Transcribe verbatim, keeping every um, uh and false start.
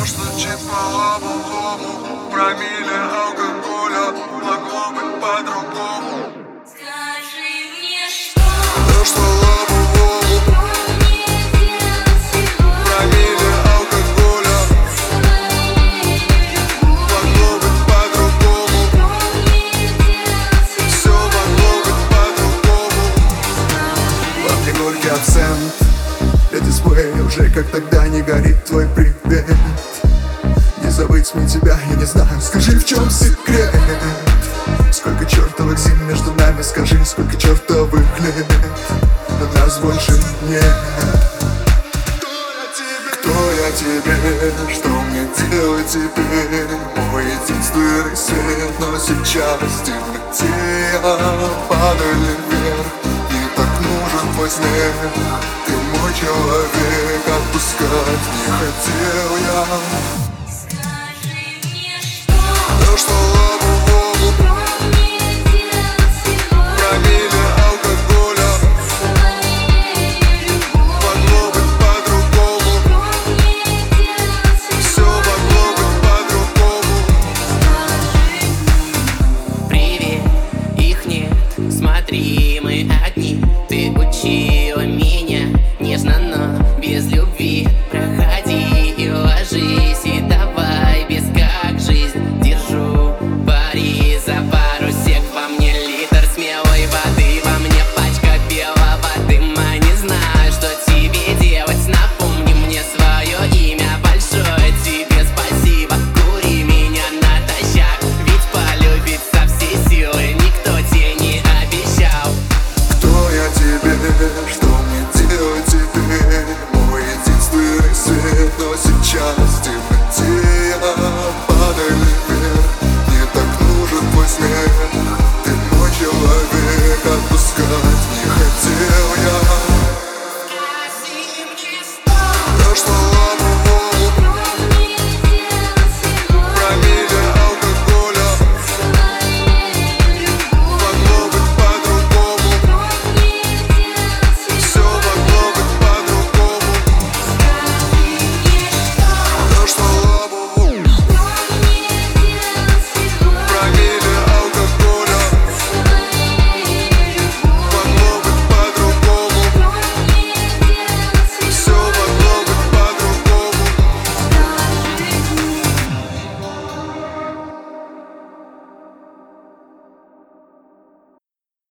То, что чипало по-новому, промилле алкоголя, могло быть по-другому. Скажи мне, что То, что лобовому, мне делать сегодня? промилле алкоголя, могло быть по-другому. Что мне делать Все могло быть по-другому. Во мне горький абсент, для дисплея уже как тогда не горит твой привет. Не забыть мне тебя, я не знаю, скажи, в чем секрет. Сколько чертовых зим между нами, скажи, сколько чертовых лет. Но нас больше нет. Кто я тебе, что мне делать теперь? Мой единственный свет, но сейчас в темноте падали вверх. И так нужен твой смех. Ты мой человек, отпускать не хотел я.